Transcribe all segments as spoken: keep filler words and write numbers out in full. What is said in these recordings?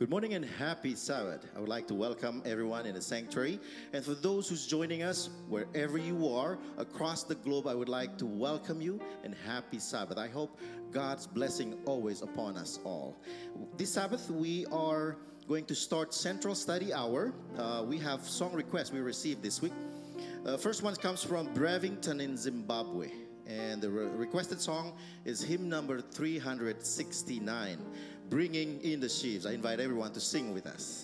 Good morning and happy Sabbath. I would like to welcome everyone in the sanctuary. And for those who's joining us, wherever you are across the globe, I would like to welcome you and happy Sabbath. I hope God's blessing always upon us all. This Sabbath, we are going to start Central Study Hour. Uh, we have song requests we received this week. Uh, first one comes from Brevington in Zimbabwe. And the re- requested song is hymn number three hundred sixty-nine, Bringing in the Sheaves. I invite everyone to sing with us.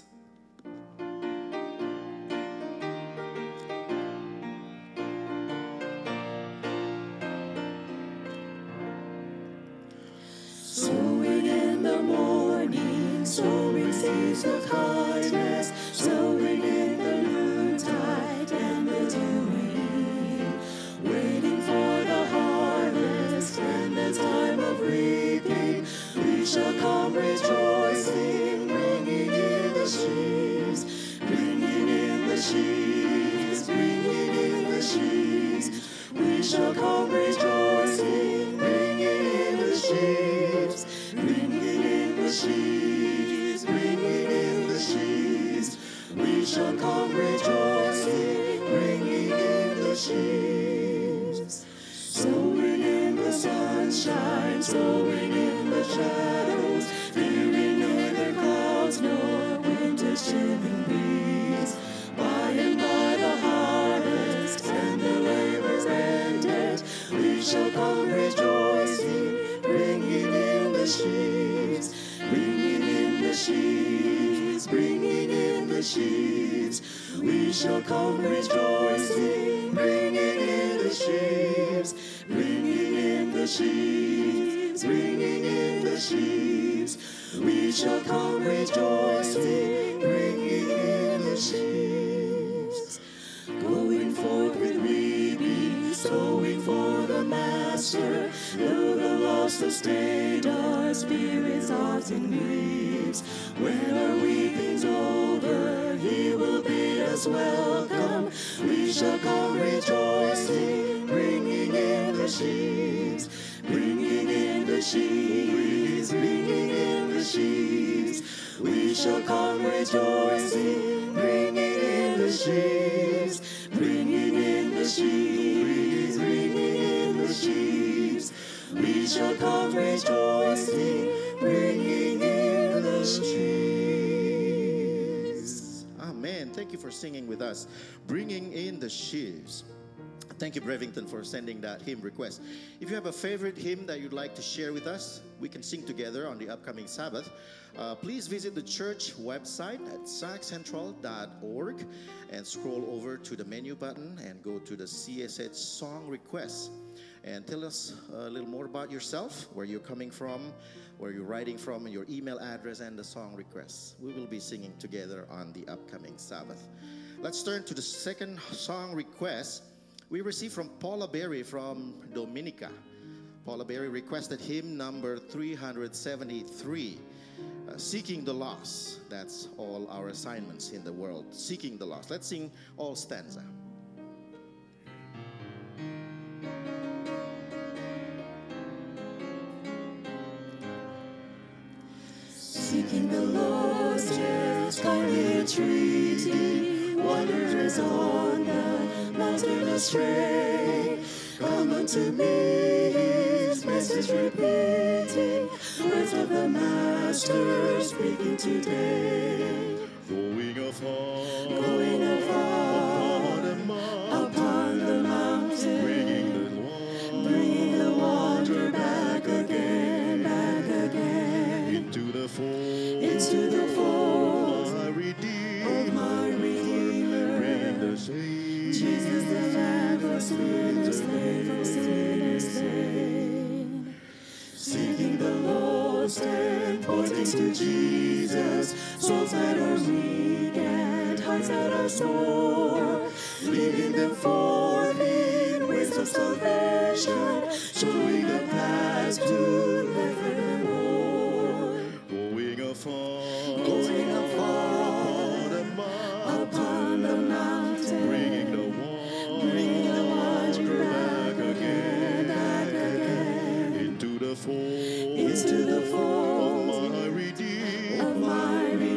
Sowing in the morning, sowing seeds of kindness, sowing in the noontide and the dewing, waiting for the harvest and the time of reaping. We shall come rejoicing, bringing in the sheaves, bringing in the sheaves, bringing in the sheaves. We shall come rejoicing, bringing in the sheaves, bringing in the sheaves, bringing in the sheaves. We shall come rejoicing, bringing in the sheaves. Sowing in the sunshine, sowing in the shadows, fearing neither clouds nor winter's chilling breeze. By and by the harvest and the labor ended, we shall come rejoicing, bringing in the sheaves, bringing in the sheaves, bringing in the sheaves. We shall come rejoicing, bringing in the sheaves, bringing in the sheaves, bringing in the sheaves. We shall come rejoicing, bringing in the sheaves. Going forth with reaping, sowing for the Master. Though the loss sustained our spirits often grieves, when our weeping's over, He will bid us welcome. We shall come rejoicing, bringing in the sheaves, bringing in the sheaves, bringing in the sheaves. We shall come rejoicing, bringing in the sheaves, bringing in the sheaves, bringing in the sheaves. We shall come rejoicing, bringing in the sheaves. Amen. Thank you for singing with us, Bringing in the Sheaves. Thank you, Brevington, for sending that hymn request. If you have a favorite hymn that you'd like to share with us, we can sing together on the upcoming Sabbath. Uh, please visit the church website at sac central dot org and scroll over to the menu button and go to the C S H song requests. And tell us a little more about yourself, where you're coming from, where you're writing from, your email address, and the song requests. We will be singing together on the upcoming Sabbath. Let's turn to the second song request we received from Paula Berry from Dominica. Paula Berry requested hymn number three hundred seventy-three, uh, Seeking the Lost. That's all our assignments in the world, seeking the lost. Let's sing all stanza. Seeking the lost, yes, kindly entreating, wanderers on the mountain astray. Come unto me, His message repeating, words of the Master speaking today. Going afar, Going afar, upon the mountain, upon the mountain, bringing the one, bringing the wanderer back again, back again, into the fold, into the fold, my of Redeemer, my Redeemer. bring the saints, Jesus the Lamb for sinners slain, for sinners slain. Seeking the lost and pointing to Jesus, souls that are weak and hearts that are sore, leading them forth in ways of salvation, showing the path to life forevermore. going afar, Going afar, upon the mountain, upon the mountain, bringing the one, bringing the wanderer back again, back again, into the fold, into the fold of my Redeemer, of my Redeemer.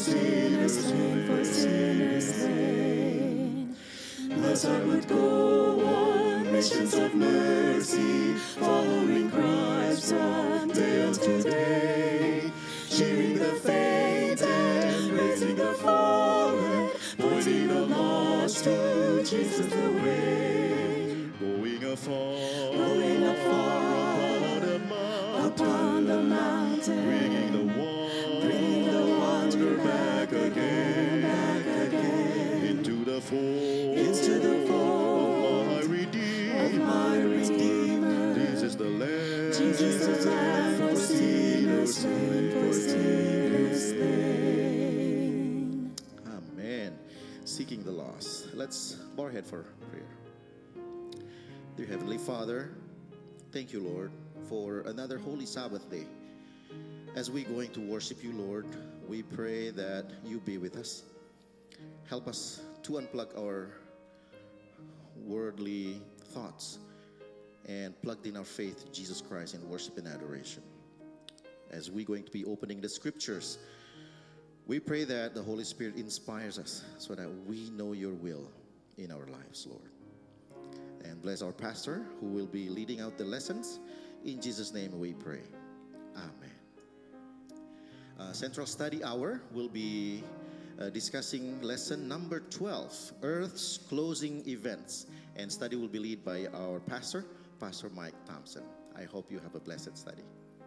sinners slain, for sinners slain. Thus I would go on missions of mercy, following Christ one day unto day, cheering the fainted, raising the fallen, pointing the lost to Jesus the way. Going afar, Going afar, upon the mountain, upon the mountain, bringing the one, bringing the wanderer back again, back again, into the fold, into the fold of my Redeemer. of my Redeemer. Jesus is the Lamb, Jesus is the Lamb, for sinners slain, for sinners slain. Amen. Seeking the lost. Let's bow our head for prayer. Dear Heavenly Father, thank you, Lord, for another holy Sabbath day. As we're going to worship you, Lord, we pray that you be with us. Help us to unplug our worldly thoughts and plugged in our faith in Jesus Christ in worship and adoration. As we're going to be opening the scriptures, we pray that the Holy Spirit inspires us so that we know your will in our lives, Lord. And bless our pastor who will be leading out the lessons. In Jesus' name we pray. Amen. Uh, Central Study Hour will be uh, discussing lesson number twelve, Earth's Closing Events. And study will be led by our pastor, Pastor Mike Thompson. I hope you have a blessed study.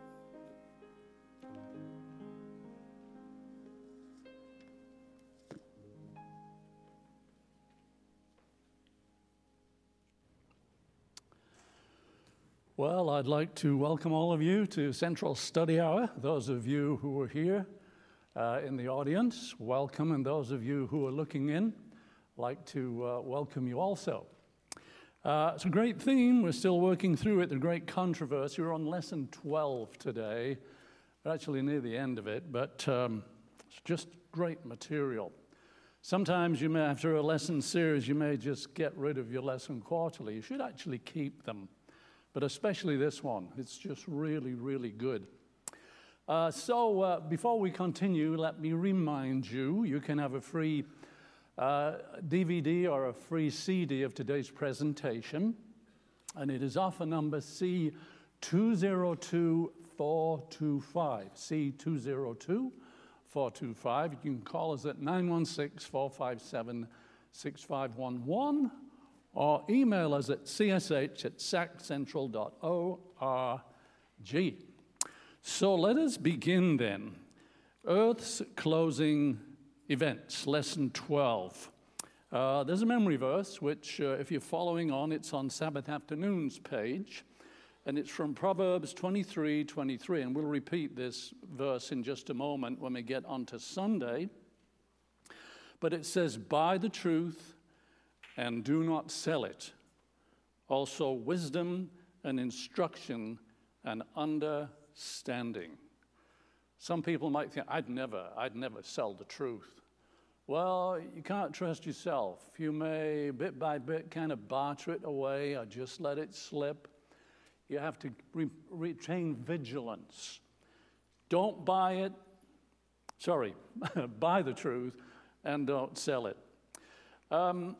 Well, I'd like to welcome all of you to Central Study Hour. Those of you who are here uh, in the audience, welcome. And those of you who are looking in, I'd like to uh, welcome you also. Uh, it's a great theme. We're still working through it, the great controversy. We're on lesson twelve today. We're actually near the end of it, but um, it's just great material. Sometimes you may, after a lesson series, you may just get rid of your lesson quarterly. You should actually keep them. But especially this one. It's just really, really good. Uh, so uh, before we continue, let me remind you, you can have a free uh, D V D or a free C D of today's presentation. And it is offer number C two zero two four two five. C two zero two four two five. You can call us at nine one six, four five seven, six five one one. Or email us at c s h at sac central dot org. So let us begin then. Earth's Closing Events, Lesson twelve. Uh, there's a memory verse, which uh, if you're following on, it's on Sabbath afternoon's page. And it's from Proverbs twenty-three twenty-three. And we'll repeat this verse in just a moment when we get onto Sunday. But it says, buy the truth and do not sell it. Also wisdom and instruction and understanding. Some people might think, I'd never, I'd never sell the truth. Well, you can't trust yourself. You may, bit by bit, kind of barter it away or just let it slip. You have to re- retain vigilance. Don't buy it, sorry, buy the truth and don't sell it. Um,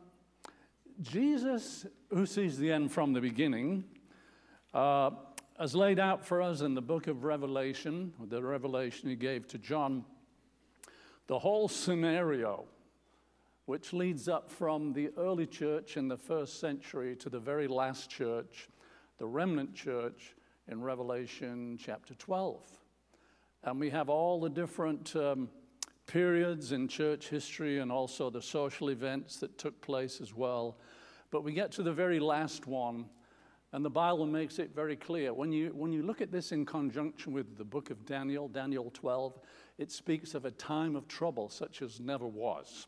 Jesus, who sees the end from the beginning, uh, has laid out for us in the book of Revelation, the revelation he gave to John, the whole scenario, which leads up from the early church in the first century to the very last church, the remnant church in Revelation chapter twelve. And we have all the different um, periods in church history and also the social events that took place as well. But we get to the very last one, and the Bible makes it very clear. When you, when you look at this in conjunction with the book of Daniel, Daniel twelve, it speaks of a time of trouble such as never was.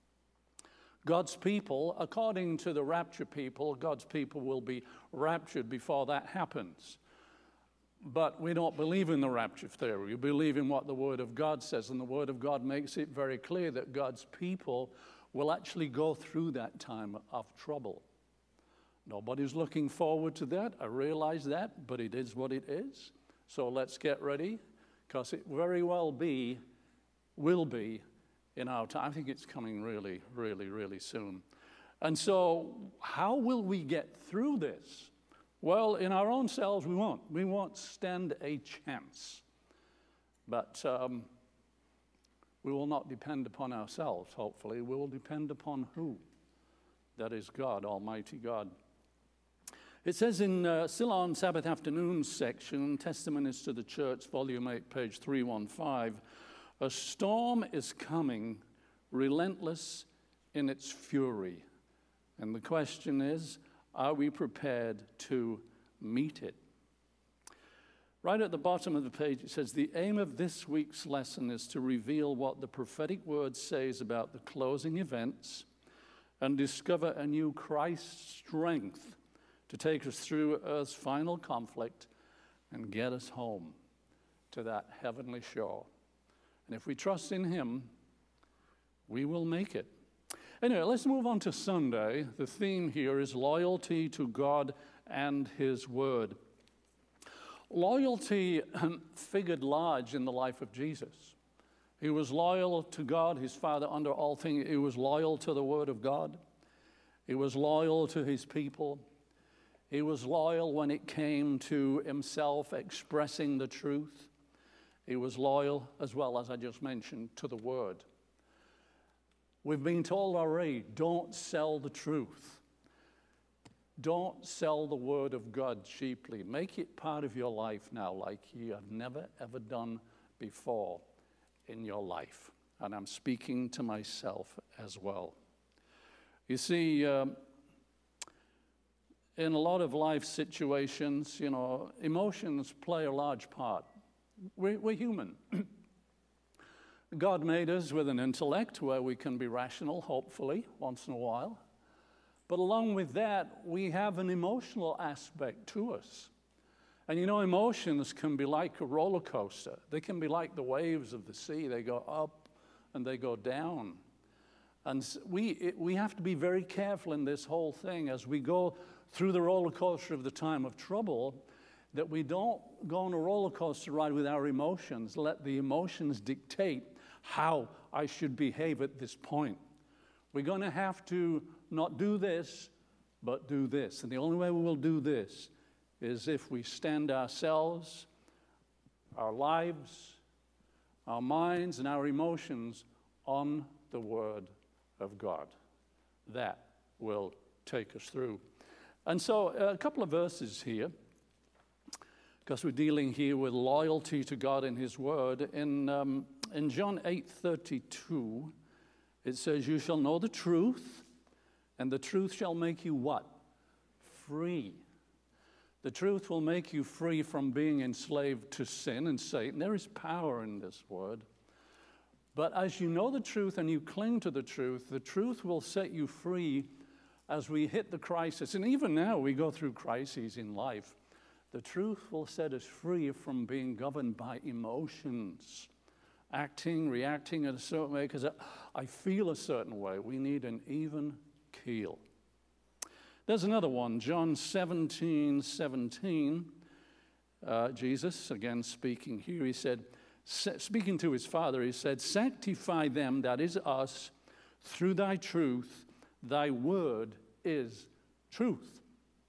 God's people, according to the rapture people, God's people will be raptured before that happens. But we don't believe in the rapture theory. We believe in what the Word of God says, and the Word of God makes it very clear that God's people will actually go through that time of trouble. Nobody's looking forward to that. I realize that, but it is what it is. So let's get ready, because it very well be, will be, in our time. I think it's coming really, really, really soon. And so how will we get through this? Well, in our own selves, we won't. We won't stand a chance. But um, we will not depend upon ourselves, hopefully. We will depend upon who? That is God, Almighty God. It says in uh, still on Sabbath afternoon section, Testimonies to the Church, volume eight, page three fifteen, a storm is coming, relentless in its fury. And the question is, are we prepared to meet it? Right at the bottom of the page, it says, the aim of this week's lesson is to reveal what the prophetic word says about the closing events and discover a new Christ strength to take us through Earth's final conflict and get us home to that heavenly shore. And if we trust in him, we will make it. Anyway, let's move on to Sunday. The theme here is loyalty to God and his word. Loyalty figured large in the life of Jesus. He was loyal to God, his Father, under all things. He was loyal to the word of God. He was loyal to his people. He was loyal when it came to himself expressing the truth. He was loyal, as well as I just mentioned, to the word. We've been told already, don't sell the truth. Don't sell the word of God cheaply. Make it part of your life now like you have never, ever done before in your life. And I'm speaking to myself as well. You see, um, in a lot of life situations, you know, emotions play a large part. We're, we're human. God made us with an intellect where we can be rational, hopefully, once in a while. But along with that, we have an emotional aspect to us. And you know, emotions can be like a roller coaster. They can be like the waves of the sea. They go up and they go down. And we, it, we have to be very careful in this whole thing as we go through the roller coaster of the time of trouble, that we don't go on a roller coaster ride with our emotions. Let the emotions dictate how I should behave at this point. We're going to have to not do this, but do this. And the only way we will do this is if we stand ourselves, our lives, our minds, and our emotions on the Word of God. That will take us through. And so a couple of verses here, because we're dealing here with loyalty to God and his Word. In, um, in John eight thirty-two, it says, you shall know the truth, and the truth shall make you what? Free. The truth will make you free from being enslaved to sin and Satan. There is power in this word. But as you know the truth and you cling to the truth, the truth will set you free as we hit the crisis. And even now we go through crises in life. The truth will set us free from being governed by emotions, acting, reacting in a certain way, because I feel a certain way. We need an even keel. There's another one, John seventeen seventeen. Uh, Jesus, again speaking here, he said, speaking to his Father, he said, sanctify them, that is us, through thy truth. Thy word is truth.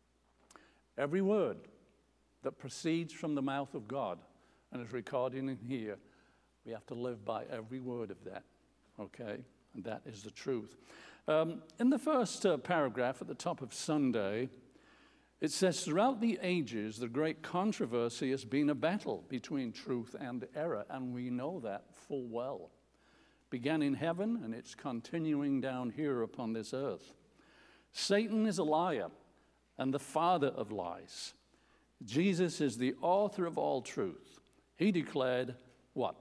Every word that proceeds from the mouth of God and is recorded in here, we have to live by every word of that, okay? And that is the truth. Um, in the first uh, paragraph at the top of Sunday, it says, throughout the ages, the great controversy has been a battle between truth and error, and we know that full well. Began in heaven, and it's continuing down here upon this earth. Satan is a liar and the father of lies. Jesus is the author of all truth. He declared, what?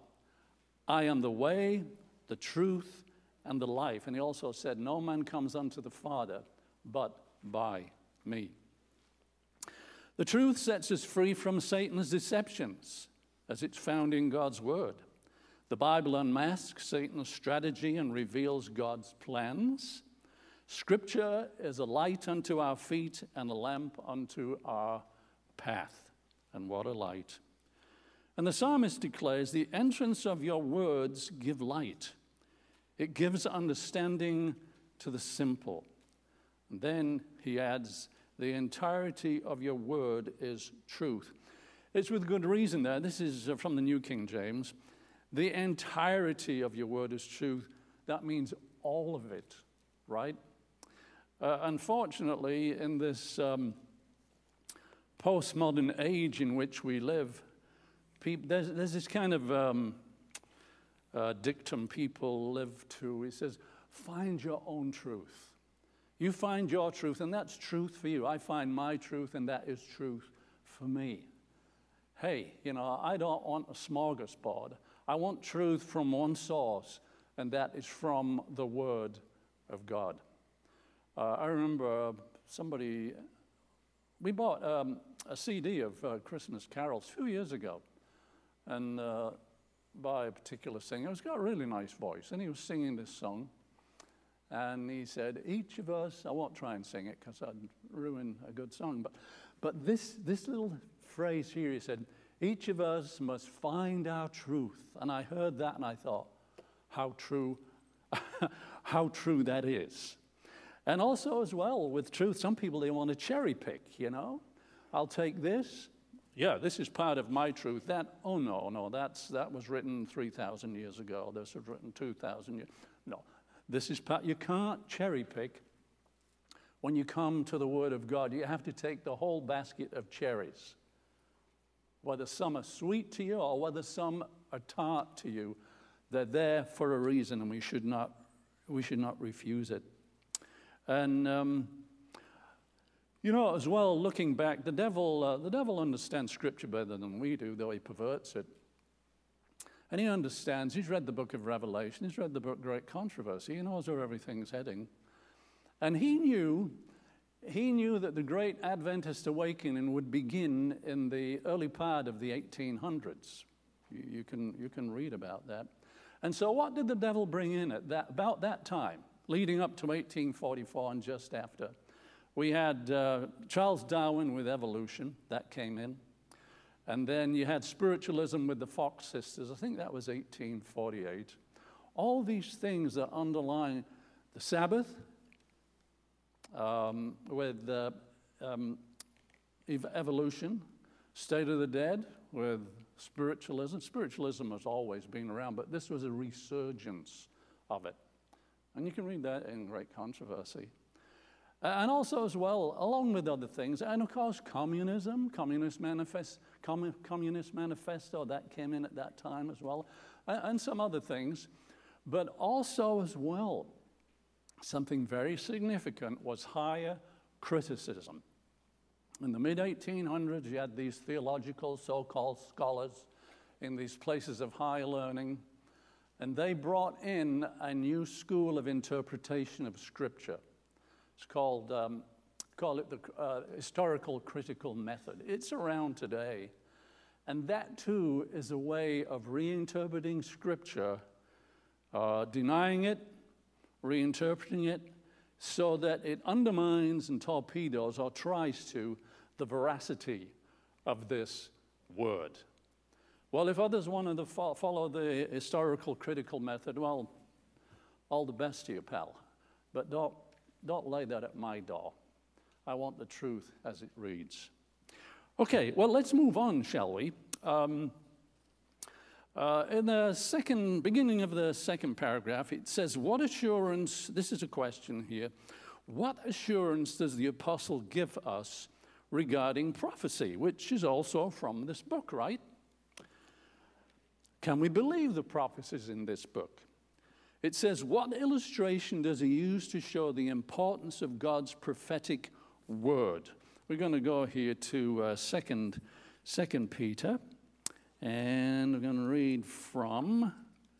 I am the way, the truth, and the life. And he also said, no man comes unto the Father but by me. The truth sets us free from Satan's deceptions, as it's found in God's word. The Bible unmasks Satan's strategy and reveals God's plans. Scripture is a light unto our feet and a lamp unto our path. And what a light. And the psalmist declares, the entrance of your words give light. It gives understanding to the simple. And then he adds, the entirety of your word is truth. It's with good reason there. This is from the New King James. The entirety of your word is truth. That means all of it, right? Uh, unfortunately, in this um, postmodern age in which we live, people, there's, there's this kind of um, uh, dictum people live to. It says, find your own truth. You find your truth, and that's truth for you. I find my truth, and that is truth for me. Hey, you know, I don't want a smorgasbord. I want truth from one source, and that is from the Word of God. Uh, I remember somebody, we bought um, a C D of uh, Christmas carols a few years ago, and uh, by a particular singer. He's got a really nice voice, and he was singing this song, and he said, each of us, I won't try and sing it because I'd ruin a good song, but, but this, this little phrase here, he said, each of us must find our truth. And I heard that and I thought, how true, how true that is. And also as well with truth, some people, they want to cherry pick, you know. I'll take this. Yeah, this is part of my truth. That, oh no, no, that's, that was written three thousand years ago. This was written two thousand years. No, this is part, you can't cherry pick. When you come to the Word of God, you have to take the whole basket of cherries. Whether some are sweet to you or whether some are tart to you, they're there for a reason, and we should not, we should not refuse it. And um, you know, as well, looking back, the devil, uh, the devil understands Scripture better than we do, though he perverts it. And he understands. He's read the book of Revelation. He's read the book Great Controversy. He knows where everything's heading, and he knew. He knew that the great Adventist awakening would begin in the early part of the eighteen hundreds. You, you, can, you can read about that. And so what did the devil bring in at that, about that time, leading up to eighteen forty-four and just after? We had uh, Charles Darwin with evolution. That came in. And then you had spiritualism with the Fox sisters. I think that was eighteen forty-eight. All these things that underline the Sabbath, Um, with uh, um, ev- evolution, state of the dead, with spiritualism. Spiritualism has always been around, but this was a resurgence of it. And you can read that in Great Controversy. Uh, and also as well, along with other things, and of course communism, Communist, manifest, Com- Communist Manifesto, that came in at that time as well, and, and some other things. But also as well, something very significant was higher criticism. In the mid eighteen hundreds, you had these theological so-called scholars in these places of high learning, and they brought in a new school of interpretation of Scripture. It's called, um, call it the uh, historical critical method. It's around today, and that too is a way of reinterpreting Scripture, uh, denying it, reinterpreting it, so that it undermines and torpedoes or tries to the veracity of this word. Well, if others wanted to fo- follow the historical critical method, well, all the best to you, pal. But don't, don't lay that at my door. I want the truth as it reads. Okay, well, let's move on, shall we? Um, Uh, in the second, beginning of the second paragraph, it says, what assurance, this is a question here, what assurance does the apostle give us regarding prophecy, which is also from this book, right? Can we believe the prophecies in this book? It says, what illustration does he use to show the importance of God's prophetic word? We're going to go here to uh, second, second Peter. And we're going to read from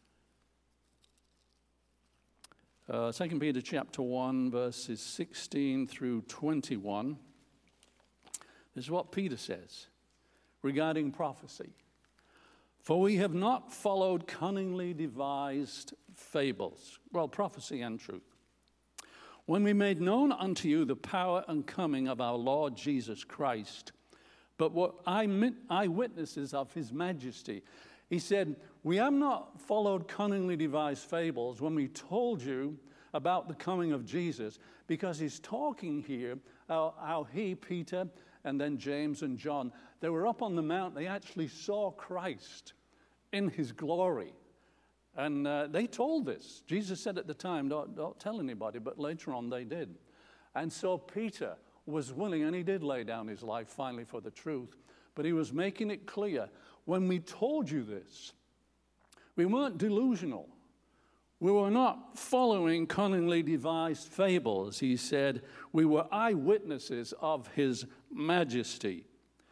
uh, Second Peter chapter one, verses sixteen through twenty-one. This is what Peter says regarding prophecy. For we have not followed cunningly devised fables, well, prophecy and truth, when we made known unto you the power and coming of our Lord Jesus Christ, but were eyewitnesses of his majesty. He said, we have not followed cunningly devised fables when we told you about the coming of Jesus, because he's talking here how, how he, Peter, and then James and John, they were up on the mount. They actually saw Christ in his glory. And uh, they told this. Jesus said at the time, don't, don't tell anybody, but later on they did. And so Peter was willing, and he did lay down his life finally for the truth, but he was making it clear, when we told you this, we weren't delusional. We were not following cunningly devised fables. He said, we were eyewitnesses of his majesty.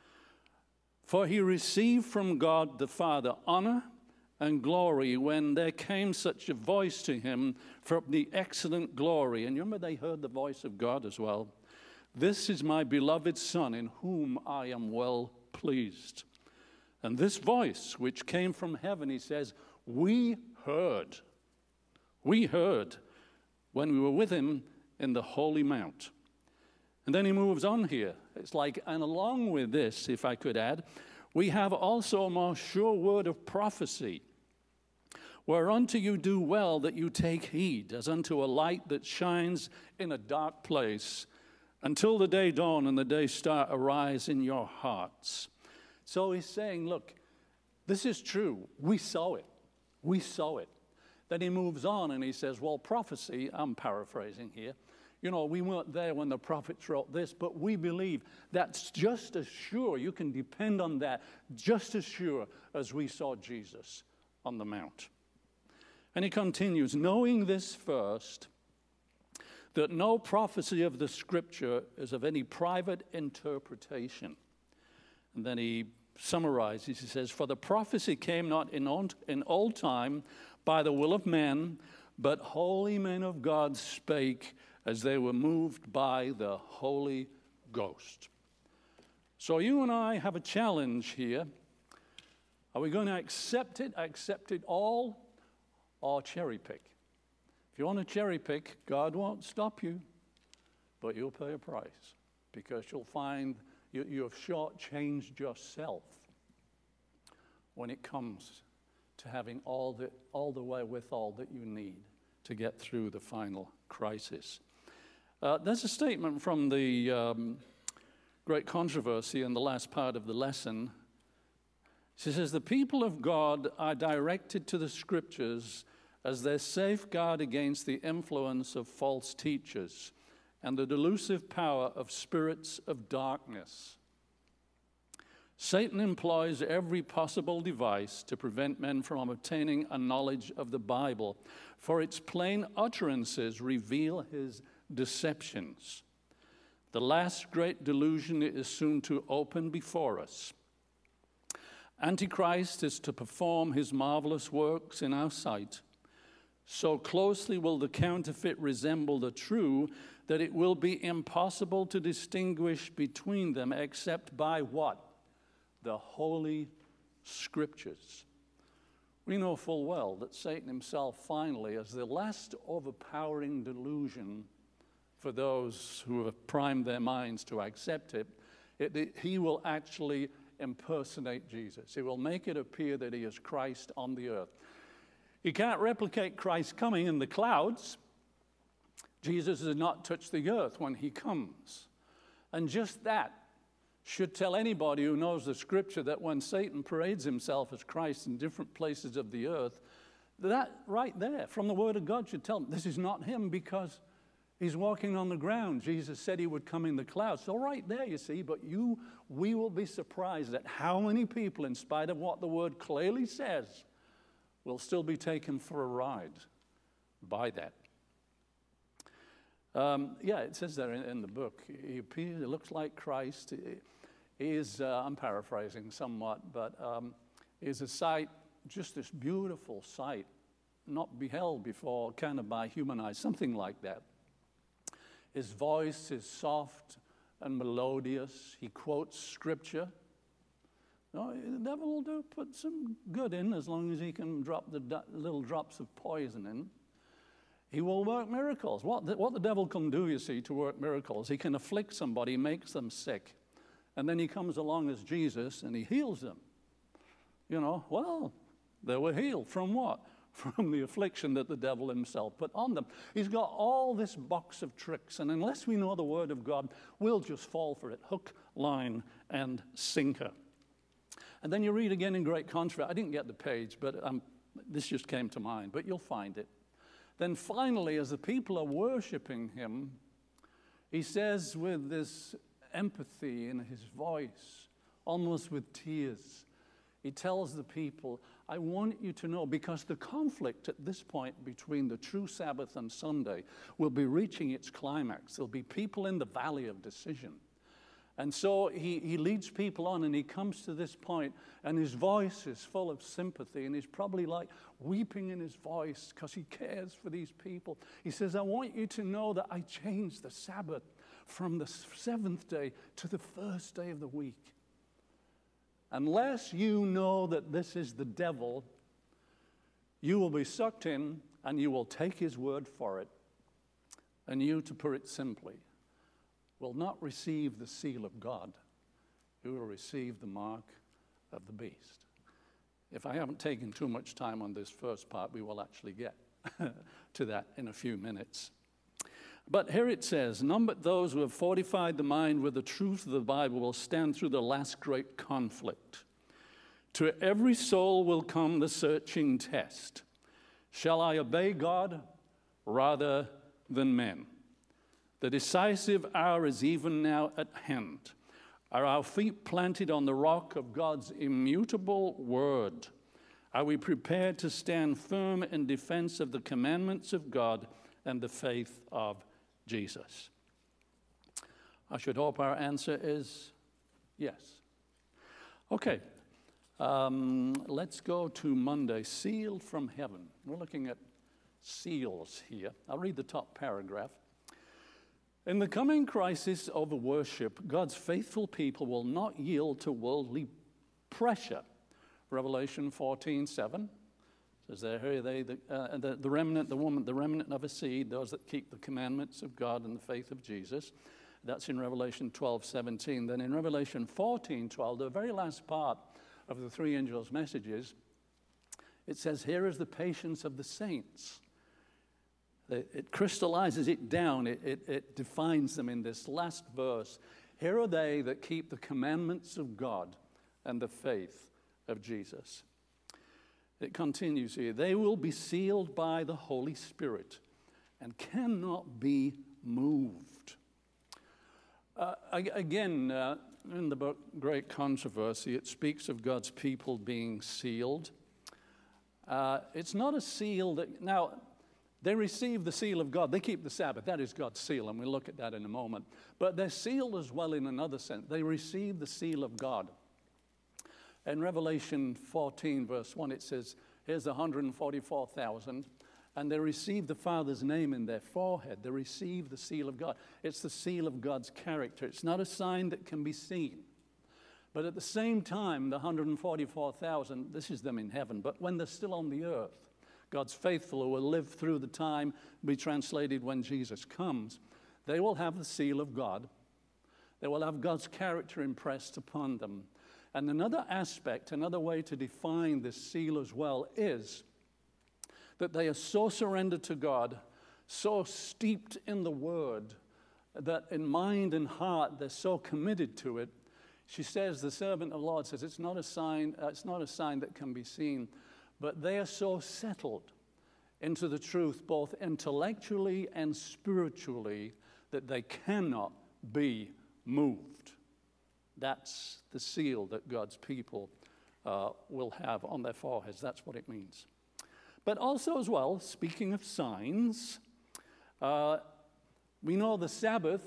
For he received from God the Father honor and glory when there came such a voice to him from the excellent glory. And you remember they heard the voice of God as well. This is my beloved Son, in whom I am well pleased. And this voice, which came from heaven, he says, we heard. We heard when we were with him in the holy mount. And then he moves on here. It's like, and along with this, if I could add, we have also a more sure word of prophecy, whereunto you do well that you take heed, as unto a light that shines in a dark place, until the day dawn and the day star arise in your hearts. So he's saying, look, this is true. We saw it. We saw it. Then he moves on and he says, well, prophecy, I'm paraphrasing here, you know, we weren't there when the prophets wrote this, but we believe that's just as sure, you can depend on that, just as sure as we saw Jesus on the mount. And he continues, knowing this first, that no prophecy of the Scripture is of any private interpretation. And then he summarizes, he says, for the prophecy came not in old, in old time by the will of men, but holy men of God spake as they were moved by the Holy Ghost. So you and I have a challenge here. Are we going to accept it, accept it all, or cherry pick? If you want to cherry pick, God won't stop you, but you'll pay a price, because you'll find you, you have shortchanged yourself when it comes to having all the, all the wherewithal that you need to get through the final crisis. Uh, there's a statement from the um, great controversy in the last part of the lesson. She says, the people of God are directed to the Scriptures as their safeguard against the influence of false teachers and the delusive power of spirits of darkness. Satan employs every possible device to prevent men from obtaining a knowledge of the Bible, for its plain utterances reveal his deceptions. The last great delusion is soon to open before us. Antichrist is to perform his marvelous works in our sight. So closely will the counterfeit resemble the true that it will be impossible to distinguish between them except by what? The Holy Scriptures. We know full well that Satan himself finally, as the last overpowering delusion for those who have primed their minds to accept it, it, it he will actually impersonate Jesus. He will make it appear that he is Christ on the earth. He can't replicate Christ coming in the clouds. Jesus does not touch the earth when he comes. And just that should tell anybody who knows the Scripture that when Satan parades himself as Christ in different places of the earth, that right there from the Word of God should tell them this is not him, because he's walking on the ground. Jesus said he would come in the clouds. So right there, you see, but you, we will be surprised at how many people, in spite of what the Word clearly says, will still be taken for a ride by that. Um, yeah, it says there in, in the book, he appears, it looks like Christ. He, he is, uh, I'm paraphrasing somewhat, but um, is a sight, just this beautiful sight, not beheld before kind of by human eyes, something like that. His voice is soft and melodious. He quotes Scripture. No, the devil will do put some good in as long as he can drop the do- little drops of poison in. He will work miracles. What the, what the devil can do, you see, to work miracles, he can afflict somebody, makes them sick, And then he comes along as Jesus and he heals them. You know, well, they were healed. From what? From the affliction that the devil himself put on them. He's got all this box of tricks, and unless we know the Word of God, we'll just fall for it, hook, line, and sinker. And then you read again in great contrast. I didn't get the page, but um, this just came to mind, but you'll find it. Then finally, as the people are worshiping him, he says with this empathy in his voice, almost with tears, he tells the people, I want you to know, because the conflict at this point between the true Sabbath and Sunday will be reaching its climax. There'll be people in the valley of decision. And so he, he leads people on, and he comes to this point, and his voice is full of sympathy, and he's probably like weeping in his voice because he cares for these people. He says, I want you to know that I changed the Sabbath from the seventh day to the first day of the week. Unless you know that this is the devil, you will be sucked in and you will take his word for it. And you, to put it simply, will not receive the seal of God. You will receive the mark of the beast. If I haven't taken too much time on this first part, we will actually get to that in a few minutes. But here it says, none but those who have fortified the mind with the truth of the Bible will stand through the last great conflict. To every soul will come the searching test. Shall I obey God rather than men? The decisive hour is even now at hand. Are our feet planted on the rock of God's immutable word? Are we prepared to stand firm in defense of the commandments of God and the faith of Jesus? I should hope our answer is yes. Okay, um, let's go to Monday, sealed from heaven. We're looking at seals here. I'll read the top paragraph. In the coming crisis over worship, God's faithful people will not yield to worldly pressure. Revelation fourteen seven. Says there, here they, the, uh, the, the remnant, the woman, the remnant of a seed, those that keep the commandments of God and the faith of Jesus. That's in Revelation twelve seventeen. Then in Revelation fourteen twelve, the very last part of the three angels' messages, it says, here is the patience of the saints. It, it crystallizes it down. It, it, it defines them in this last verse. Here are they that keep the commandments of God and the faith of Jesus. It continues here. They will be sealed by the Holy Spirit and cannot be moved. Uh, again, uh, in the book Great Controversy, it speaks of God's people being sealed. Uh, it's not a seal that, now, they receive the seal of God. They keep the Sabbath. That is God's seal, and we'll look at that in a moment. But they're sealed as well in another sense. They receive the seal of God. In Revelation fourteen, verse one, it says, here's one hundred forty-four thousand, and they receive the Father's name in their forehead. They receive the seal of God. It's the seal of God's character. It's not a sign that can be seen. But at the same time, the one hundred forty-four thousand, this is them in heaven, but when they're still on the earth, God's faithful who will live through the time, be translated when Jesus comes, they will have the seal of God. They will have God's character impressed upon them. And another aspect, another way to define this seal as well is that they are so surrendered to God, so steeped in the Word, that in mind and heart they're so committed to it. She says, the servant of the Lord says, it's not a sign, uh, it's not a sign that can be seen, but they are so settled into the truth, both intellectually and spiritually, that they cannot be moved. That's the seal that God's people uh, will have on their foreheads. That's what it means. But also as well, speaking of signs, uh, we know the Sabbath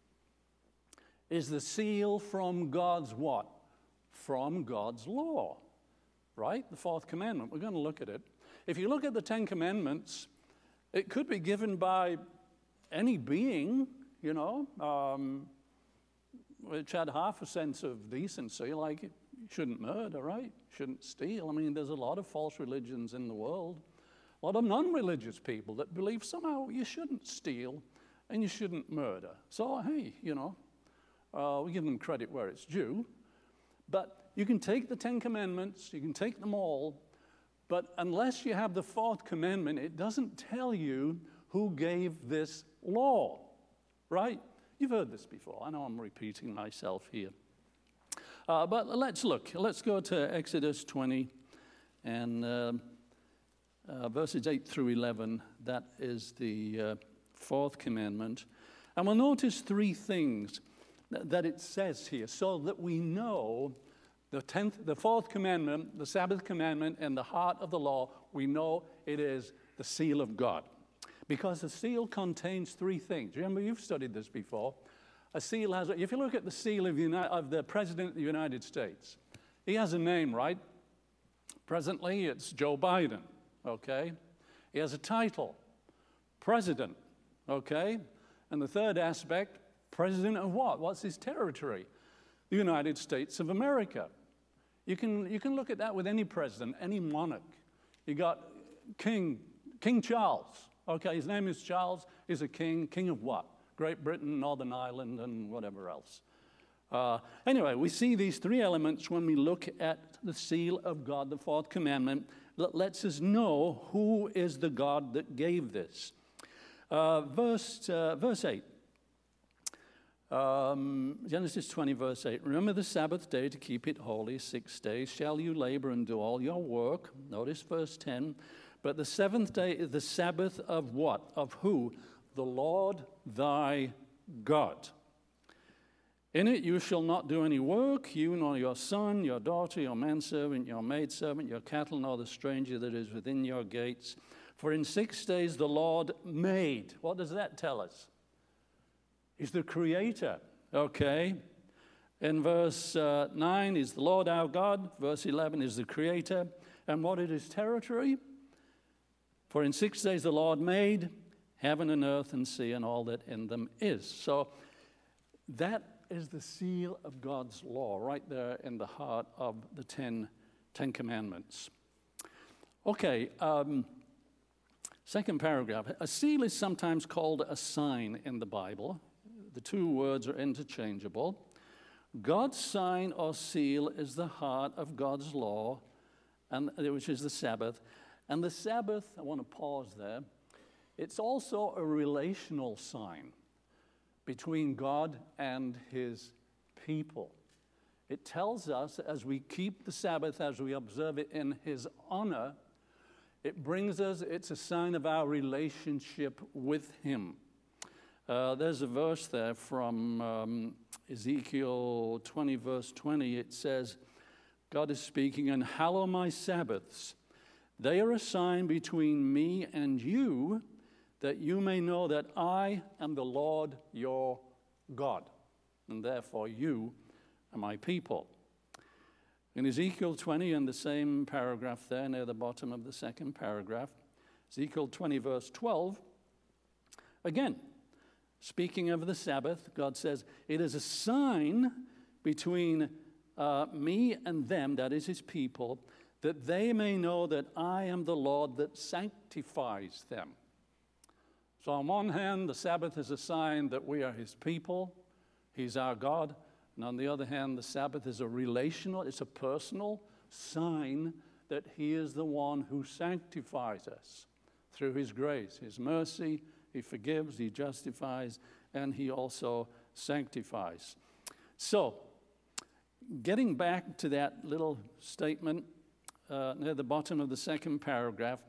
is the seal from God's what? From God's law, right? The fourth commandment. We're going to look at it. If you look at the Ten Commandments, it could be given by any being, you know, um, which had half a sense of decency, like you shouldn't murder, right? Shouldn't steal. I mean, there's a lot of false religions in the world, a lot of non-religious people that believe somehow you shouldn't steal and you shouldn't murder. So, hey, you know, Uh, we give them credit where it's due. But you can take the Ten Commandments, you can take them all, but unless you have the fourth commandment, it doesn't tell you who gave this law, right? You've heard this before. I know I'm repeating myself here. Uh, but let's look. Let's go to Exodus twenty and uh, uh, verses eight through eleven. That is the uh, fourth commandment. And we'll notice three things that, that it says here so that we know the tenth, the fourth commandment, the Sabbath commandment, and the heart of the law, we know it is the seal of God. Because the seal contains three things. Remember, you've studied this before. A seal has, if you look at the seal of, Uni- of the President of the United States, he has a name, right? Presently, it's Joe Biden, okay? He has a title, President, okay? And the third aspect, President of what? What's his territory? The United States of America. You can, you can look at that with any president, any monarch. You got King, King Charles, okay? His name is Charles. He's a king. King of what? Great Britain, Northern Ireland, and whatever else. Uh, anyway, we see these three elements when we look at the seal of God, the fourth commandment, that lets us know who is the God that gave this. Uh, verse, uh, verse eight. Um, Genesis twenty, verse eight. Remember the Sabbath day to keep it holy. Six days shall you labor and do all your work. Notice verse ten. But the seventh day is the Sabbath of what? Of who? The Lord thy God. In it you shall not do any work, you nor your son, your daughter, your manservant, your maidservant, your cattle, nor the stranger that is within your gates. For in six days the Lord made. What does that tell us? He's the creator, okay? In verse uh, nine is the Lord our God. Verse eleven is the creator. And what is his territory? For in six days the Lord made heaven and earth and sea and all that in them is. So that is the seal of God's law right there in the heart of the Ten, Ten Commandments. Okay, um, second paragraph. A seal is sometimes called a sign in the Bible. The two words are interchangeable. God's sign or seal is the heart of God's law, and which is the Sabbath. And the Sabbath, I want to pause there, it's also a relational sign between God and his people. It tells us as we keep the Sabbath, as we observe it in his honor, it brings us, it's a sign of our relationship with him. Uh, there's a verse there from um, Ezekiel twenty, verse twenty. It says, God is speaking, and hallow my Sabbaths. They are a sign between me and you, that you may know that I am the Lord your God, and therefore you are my people. In Ezekiel twenty, in the same paragraph there, near the bottom of the second paragraph, Ezekiel twenty, verse twelve, again, speaking of the Sabbath, God says, it is a sign between uh, me and them, that is his people, that they may know that I am the Lord that sanctifies them. So on one hand, the Sabbath is a sign that we are his people, he's our God. And on the other hand, the Sabbath is a relational, it's a personal sign that he is the one who sanctifies us through his grace, his mercy. He forgives, he justifies, and he also sanctifies. So, getting back to that little statement uh, near the bottom of the second paragraph,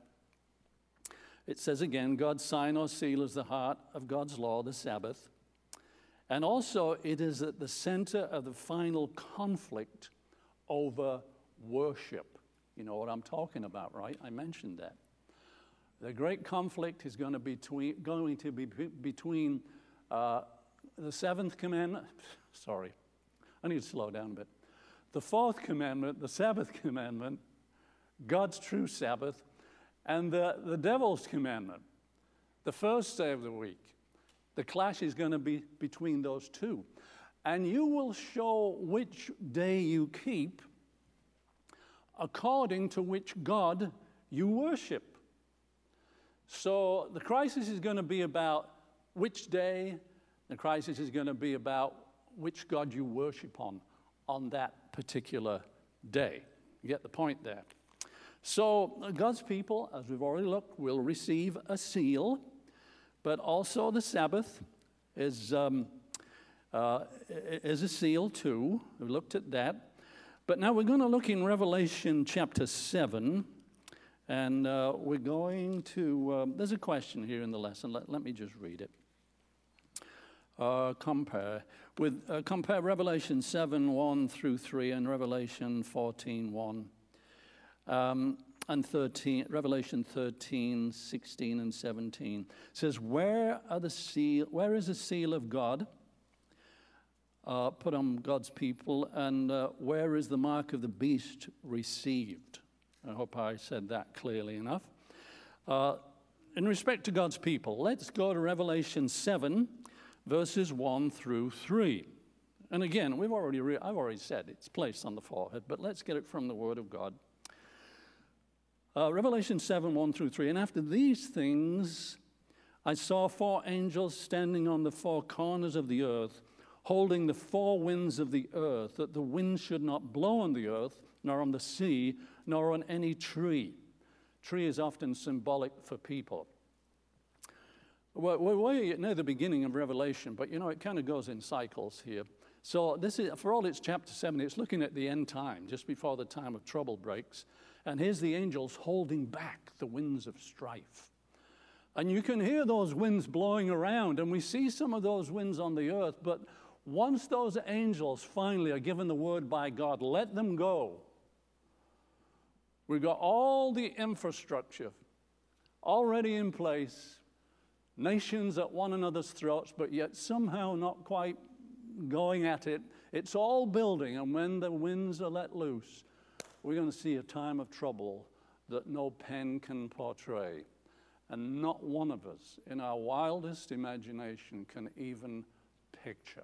it says again, God's sign or seal is the heart of God's law, the Sabbath. And also, it is at the center of the final conflict over worship. You know what I'm talking about, right? I mentioned that. The great conflict is going to be between, going to be between uh, the seventh commandment. Sorry, I need to slow down a bit. The fourth commandment, the Sabbath commandment, God's true Sabbath, and the, the devil's commandment, the first day of the week. The clash is going to be between those two. And you will show which day you keep according to which God you worship. So the crisis is going to be about which day. The crisis is going to be about which God you worship on on that particular day. You get the point there. So uh, God's people, as we've already looked, will receive a seal, but also the Sabbath is, um, uh, is a seal too. We looked at that. But now we're going to look in Revelation chapter seven, and uh, we're going to, um, there's a question here in the lesson. Let, let me just read it. Uh, compare with uh, compare Revelation seven, one through three, and Revelation fourteen, one, um, and thirteen, Revelation thirteen, sixteen, and seventeen. It says, where are the seal, where is the seal of God uh, put on God's people, and uh, where is the mark of the beast received? I hope I said that clearly enough. Uh, in respect to God's people, let's go to Revelation seven, verses one through three. And again, we've already re- I've already said it's placed on the forehead, but let's get it from the Word of God. Uh, Revelation seven, one through three. And after these things, I saw four angels standing on the four corners of the earth, holding the four winds of the earth, that the wind should not blow on the earth, nor on the sea, nor on any tree. Tree is often symbolic for people. We're way near the beginning of Revelation, but you know, it kind of goes in cycles here. So this is, for all it's chapter seven, it's looking at the end time, just before the time of trouble breaks. And here's the angels holding back the winds of strife. And you can hear those winds blowing around, and we see some of those winds on the earth, but once those angels finally are given the word by God, let them go. We've got all the infrastructure already in place, nations at one another's throats, but yet somehow not quite going at it. It's all building, and when the winds are let loose, we're going to see a time of trouble that no pen can portray. And not one of us, in our wildest imagination, can even picture.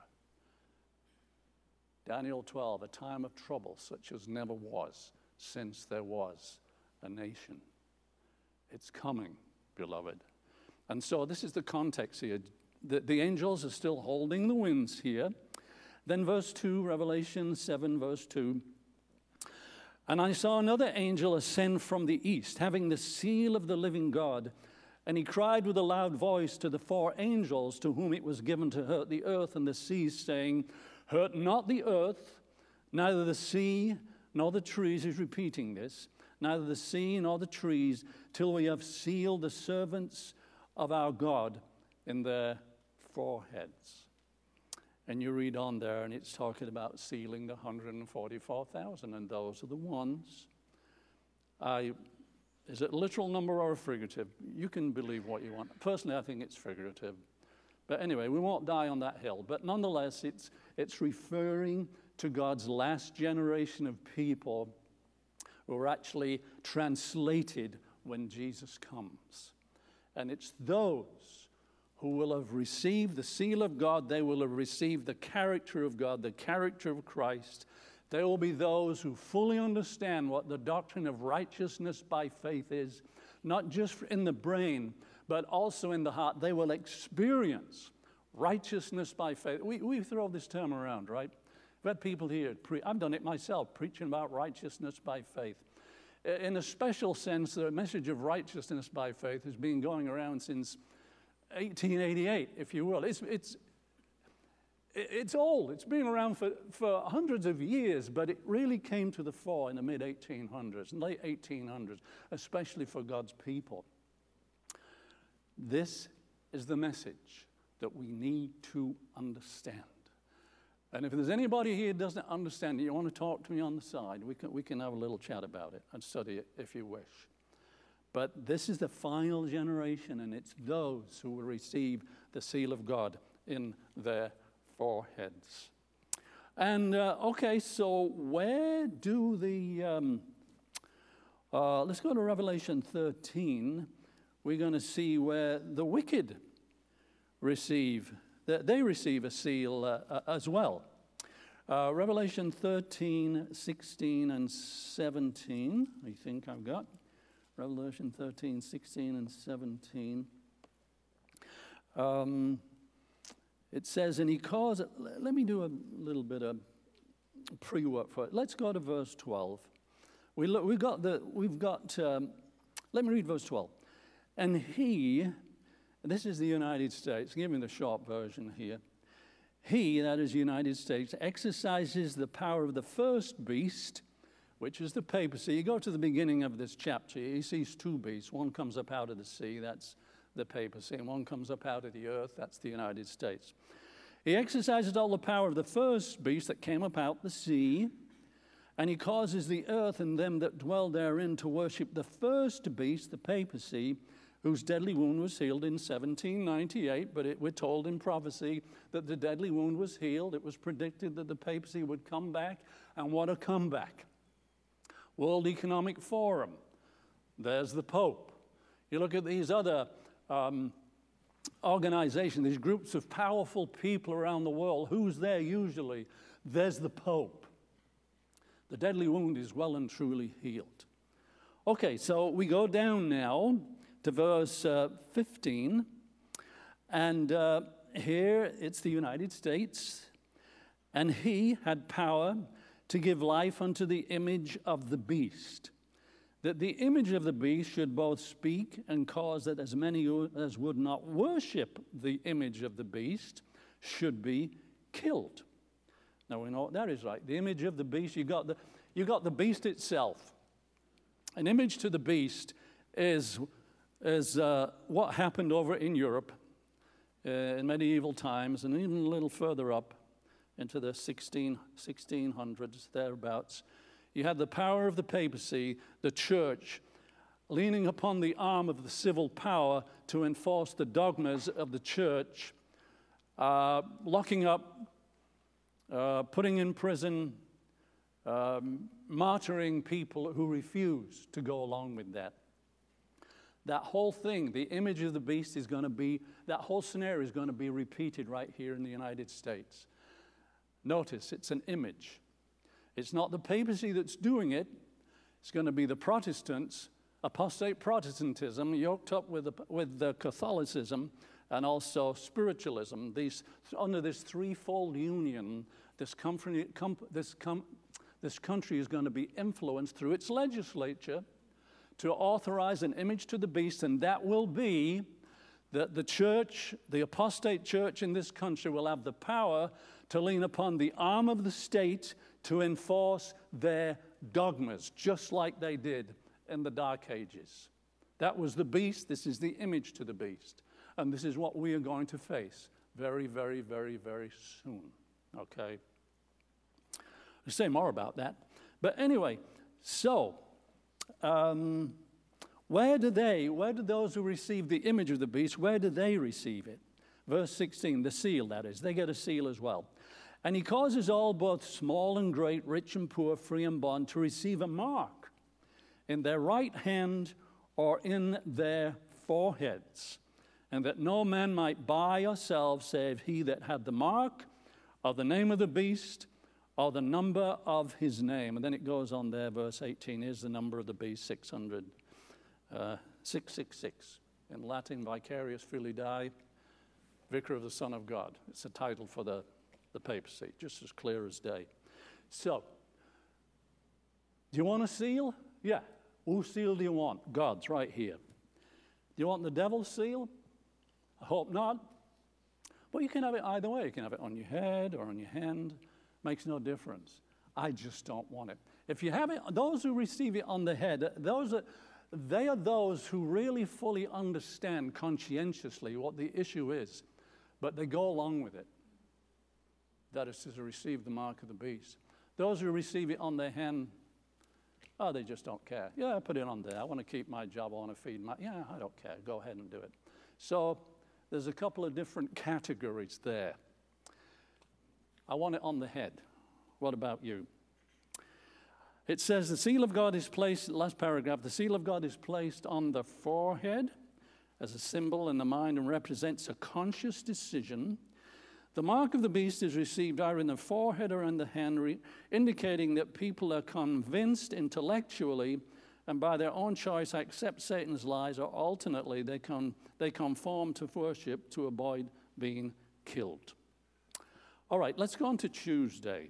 Daniel twelve, a time of trouble such as never was since there was a nation. It's coming, beloved. And so this is the context here. The, the angels are still holding the winds here. Then verse two, Revelation seven, verse two. And I saw another angel ascend from the east, having the seal of the living God. And he cried with a loud voice to the four angels to whom it was given to hurt the earth and the sea, saying, hurt not the earth, neither the sea nor the trees. He's repeating this. Neither the sea nor the trees, till we have sealed the servants of our God in their foreheads. And you read on there, and it's talking about sealing the one hundred forty-four thousand, and those are the ones. I, is it a literal number or a figurative? You can believe what you want. Personally, I think it's figurative. But anyway, we won't die on that hill. But nonetheless, it's, it's referring to God's last generation of people who are actually translated when Jesus comes. And it's those who will have received the seal of God. They will have received the character of God, the character of Christ. They will be those who fully understand what the doctrine of righteousness by faith is, not just in the brain, but also in the heart. They will experience righteousness by faith. We, we throw this term around, right? I've had people here, pre- I've done it myself, preaching about righteousness by faith. In a special sense, the message of righteousness by faith has been going around since eighteen eighty-eight, if you will. It's, it's, it's old. It's been around for, for hundreds of years, but it really came to the fore in the mid eighteen hundreds and late eighteen hundreds, especially for God's people. This is the message that we need to understand. And if there's anybody here who doesn't understand it, you want to talk to me on the side, we can, we can have a little chat about it and study it if you wish. But this is the final generation, and it's those who will receive the seal of God in their foreheads. And, uh, okay, so where do the, um, uh, let's go to Revelation thirteen. We're going to see where the wicked receive, they receive a seal uh, as well. Uh, Revelation thirteen, sixteen, and seventeen, I think I've got. Revelation thirteen, sixteen, and seventeen. Um, It says, and he caused, let me do a little bit of pre-work for it. Let's go to verse twelve. We look, we've got, the, we've got um, let me read verse twelve. And he, this is the United States, give me the short version here. He, that is the United States, exercises the power of the first beast, which is the papacy. You go to the beginning of this chapter, he sees two beasts. One comes up out of the sea, that's the papacy, and one comes up out of the earth, that's the United States. He exercises all the power of the first beast that came up out the sea, and he causes the earth and them that dwell therein to worship the first beast, the papacy, whose deadly wound was healed in seventeen ninety-eight, but it, we're told in prophecy that the deadly wound was healed. It was predicted that the papacy would come back, and what a comeback. World Economic Forum, there's the Pope. You look at these other um, organizations, these groups of powerful people around the world, who's there usually? There's the Pope. The deadly wound is well and truly healed. Okay, so we go down now to verse uh, fifteen, and uh, here it's the United States, and he had power to give life unto the image of the beast, that the image of the beast should both speak and cause that as many as would not worship the image of the beast should be killed. Now we know what that is, right? The image of the beast, you got the, you got the beast itself. An image to the beast is, is uh, what happened over in Europe uh, in medieval times, and even a little further up into the sixteen, sixteen hundreds, thereabouts. You had the power of the papacy, the church, leaning upon the arm of the civil power to enforce the dogmas of the church, uh, locking up, uh, putting in prison, um, martyring people who refuse to go along with that. That whole thing, the image of the beast is going to be, that whole scenario is going to be repeated right here in the United States. Notice, it's an image. It's not the papacy that's doing it. It's going to be the Protestants, apostate Protestantism, yoked up with the, with the Catholicism and also spiritualism. These, under this threefold union, this, country, com, this, com, this country is going to be influenced through its legislature to authorize an image to the beast, and that will be that the church, the apostate church in this country, will have the power to lean upon the arm of the state to enforce their dogmas, just like they did in the Dark Ages. That was the beast. This is the image to the beast. And this is what we are going to face very, very, very, very soon. Okay? I'll say more about that. But anyway, so, um, where do they, where do those who receive the image of the beast, where do they receive it? Verse sixteen, the seal, that is. They get a seal as well. And he causes all, both small and great, rich and poor, free and bond, to receive a mark in their right hand or in their foreheads, and that no man might buy or sell save he that had the mark of the name of the beast or the number of his name. And then it goes on there, verse eighteen, here's the number of the beast, six hundred, uh, six six six. In Latin, Vicarius Filii, Vicar of the Son of God. It's a title for the the papacy, just as clear as day. So, do you want a seal? Yeah. Whose seal do you want? God's, right here. Do you want the devil's seal? I hope not. But you can have it either way. You can have it on your head or on your hand. Makes no difference. I just don't want it. If you have it, those who receive it on the head, those are, they are those who really fully understand conscientiously what the issue is, but they go along with it. That is to receive the mark of the beast. Those who receive it on their hand, oh, they just don't care. Yeah, I put it on there. I want to keep my job. I want to feed my, yeah, I don't care. Go ahead and do it. So there's a couple of different categories there. I want it on the head. What about you? It says the seal of God is placed, last paragraph, the seal of God is placed on the forehead as a symbol in the mind and represents a conscious decision. The mark of the beast is received either in the forehead or in the hand, re- indicating that people are convinced intellectually and by their own choice accept Satan's lies, or alternately they, con- they conform to worship to avoid being killed. All right, let's go on to Tuesday.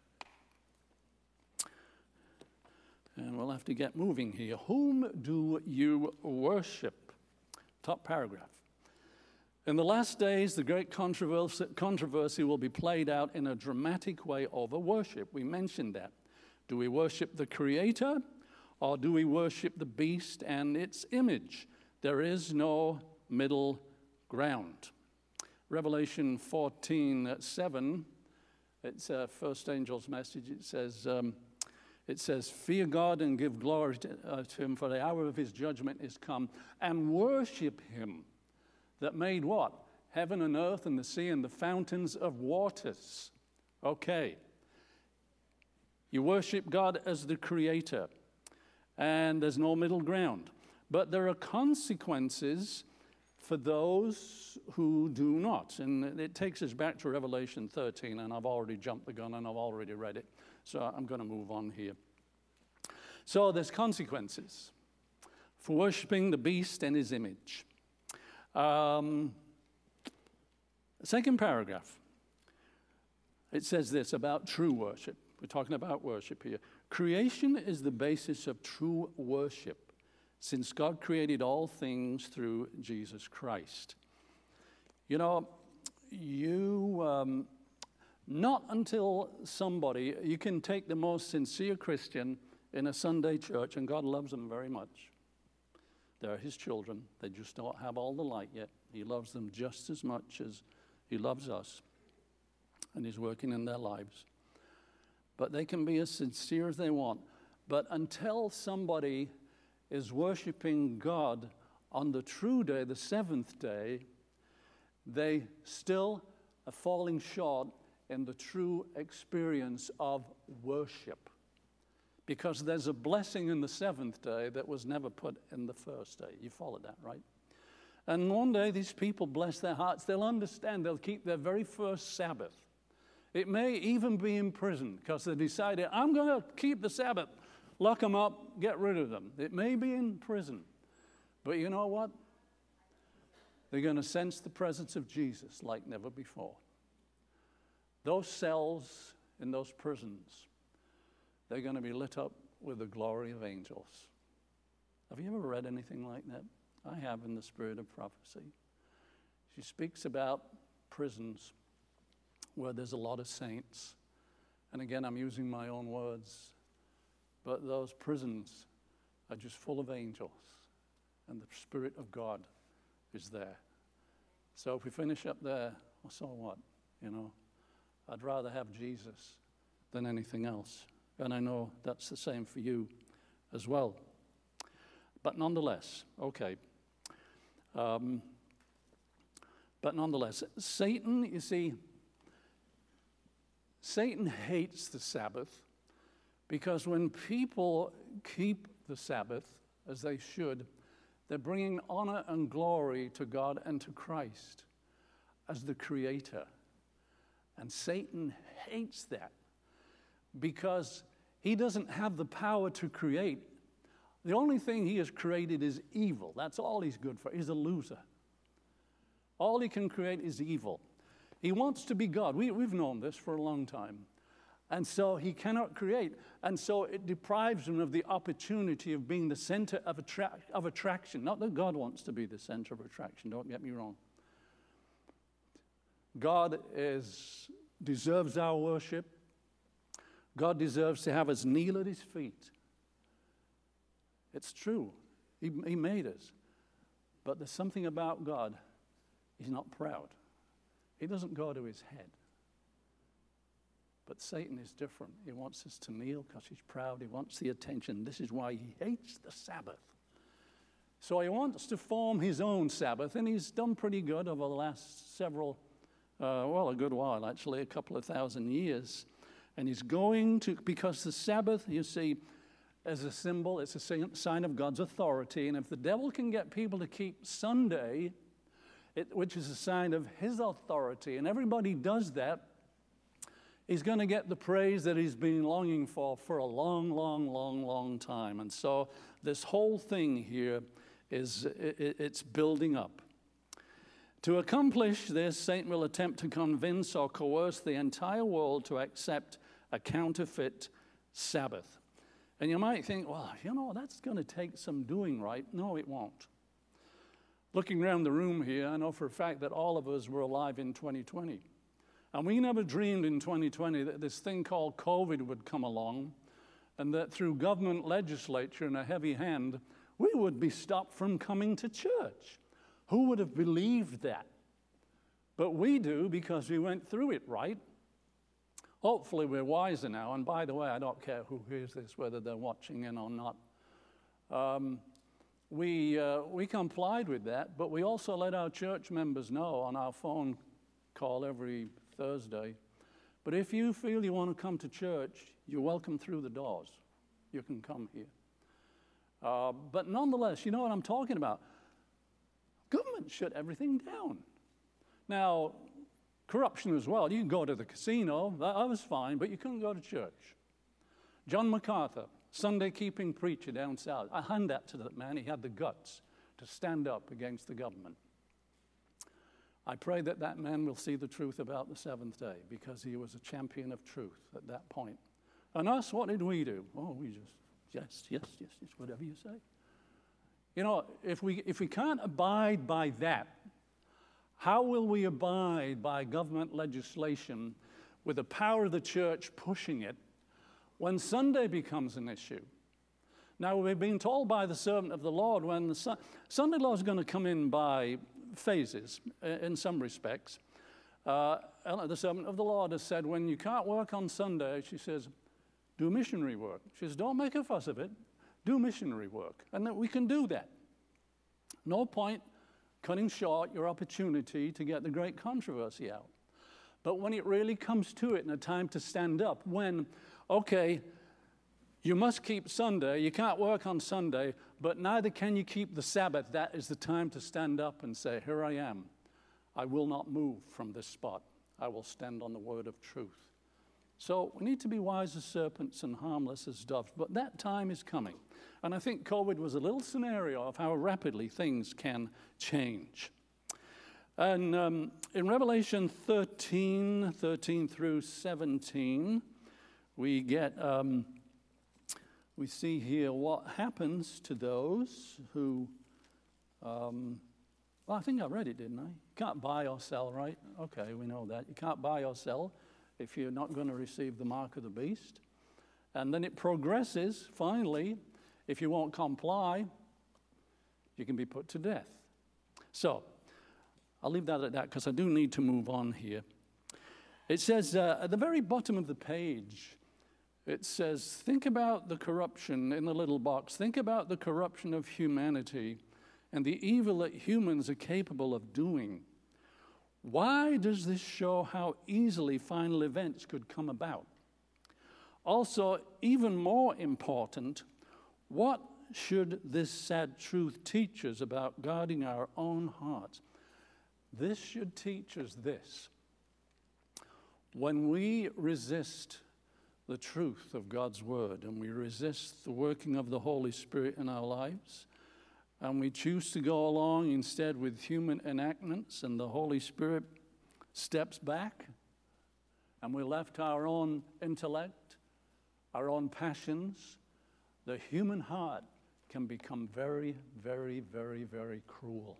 And we'll have to get moving here. Whom do you worship? Top paragraph. In the last days, the great controversy, controversy will be played out in a dramatic way over worship. We mentioned that. Do we worship the Creator, or do we worship the beast and its image? There is no middle ground. Revelation fourteen seven, it's a first angel's message. It says, um, it says, fear God and give glory to, uh, to him, for the hour of his judgment is come, and worship him that made what? Heaven and earth and the sea and the fountains of waters. Okay. You worship God as the Creator, and there's no middle ground. But there are consequences for those who do not. And it takes us back to Revelation thirteen, and I've already jumped the gun and I've already read it. So I'm going to move on here. So there's consequences for worshiping the beast and his image. Um, second paragraph. It says this about true worship. We're talking about worship here. Creation is the basis of true worship, since God created all things through Jesus Christ. You know, you, um, not until somebody, you can take the most sincere Christian in a Sunday church, and God loves them very much. They're his children. They just don't have all the light yet. He loves them just as much as he loves us, and he's working in their lives. But they can be as sincere as they want. But until somebody is worshiping God on the true day, the seventh day, they still are falling short in the true experience of worship. Because there's a blessing in the seventh day that was never put in the first day. You follow that, right? And one day these people bless their hearts. They'll understand. They'll keep their very first Sabbath. It may even be in prison because they decided, I'm going to keep the Sabbath. Lock them up, get rid of them. It may be in prison. But you know what? They're going to sense the presence of Jesus like never before. Those cells in those prisons, they're going to be lit up with the glory of angels. Have you ever read anything like that? I have, in the Spirit of Prophecy. She speaks about prisons where there's a lot of saints. And again, I'm using my own words. But those prisons are just full of angels. And the Spirit of God is there. So if we finish up there, well, so what? You know, I'd rather have Jesus than anything else. And I know that's the same for you as well. But nonetheless, okay. Um, but nonetheless, Satan, you see, Satan hates the Sabbath because when people keep the Sabbath, as they should, they're bringing honor and glory to God and to Christ as the Creator. And Satan hates that because he doesn't have the power to create. The only thing he has created is evil. That's all he's good for. He's a loser. All he can create is evil. He wants to be God. We, we've known this for a long time. And so he cannot create. And so it deprives him of the opportunity of being the center of, attra- of attraction. Not that God wants to be the center of attraction, don't get me wrong. God is, deserves our worship. God deserves to have us kneel at his feet. It's true. He, he made us. But there's something about God. He's not proud. He doesn't go to his head. But Satan is different. He wants us to kneel because he's proud. He wants the attention. This is why he hates the Sabbath. So he wants to form his own Sabbath, and he's done pretty good over the last several, uh, well, a good while, actually, a couple of thousand years. And he's going to, because the Sabbath, you see, as a symbol, it's a sign of God's authority. And if the devil can get people to keep Sunday, it, which is a sign of his authority, and everybody does that, he's going to get the praise that he's been longing for for a long, long, long, long time. And so this whole thing here is, it, it's building up. To accomplish this, Satan will attempt to convince or coerce the entire world to accept a counterfeit Sabbath. And you might think, well, you know, that's going to take some doing, right? No, it won't. Looking around the room here, I know for a fact that all of us were alive in twenty twenty. And we never dreamed in twenty twenty that this thing called COVID would come along, and that through government legislature and a heavy hand, we would be stopped from coming to church. Who would have believed that? But we do, because we went through it, right? Hopefully we're wiser now. And by the way, I don't care who hears this, whether they're watching in or not. Um, we, uh, we complied with that, but we also let our church members know on our phone call every Thursday. But if you feel you want to come to church, you're welcome through the doors. You can come here. Uh, but nonetheless, you know what I'm talking about. Government shut everything down. Now, corruption as well. You can go to the casino, that was fine, but you couldn't go to church. John MacArthur, Sunday-keeping preacher down south, I hand that to that man. He had the guts to stand up against the government. I pray that that man will see the truth about the seventh day, because he was a champion of truth at that point. And us, what did we do? Oh, we just, yes, yes, yes, yes, whatever you say. You know, if we, if we can't abide by that, how will we abide by government legislation with the power of the church pushing it when Sunday becomes an issue? Now, we've been told by the servant of the Lord when the su- Sunday law is going to come in by phases in some respects. Uh, the servant of the Lord has said, when you can't work on Sunday, she says, do missionary work. She says, don't make a fuss of it. Do missionary work. And that we can do that. No point cutting short your opportunity to get the great controversy out. But when it really comes to it and a time to stand up, when, okay, you must keep Sunday, you can't work on Sunday, but neither can you keep the Sabbath, that is the time to stand up and say, here I am. I will not move from this spot. I will stand on the word of truth. So we need to be wise as serpents and harmless as doves, but that time is coming. And I think COVID was a little scenario of how rapidly things can change. And um, in Revelation thirteen, thirteen through seventeen, we get, um, we see here what happens to those who, um, well, I think I read it, didn't I? You can't buy or sell, right? Okay, we know that. You can't buy or sell if you're not going to receive the mark of the beast. And then it progresses, finally, if you won't comply, you can be put to death. So, I'll leave that at that because I do need to move on here. It says uh, at the very bottom of the page, it says, think about the corruption in the little box. Think about the corruption of humanity and the evil that humans are capable of doing. Why does this show how easily final events could come about? Also, even more important, what should this sad truth teach us about guarding our own hearts? This should teach us this. When we resist the truth of God's word and we resist the working of the Holy Spirit in our lives, and we choose to go along instead with human enactments, and the Holy Spirit steps back, and we left our own intellect, our own passions, the human heart can become very, very, very, very cruel.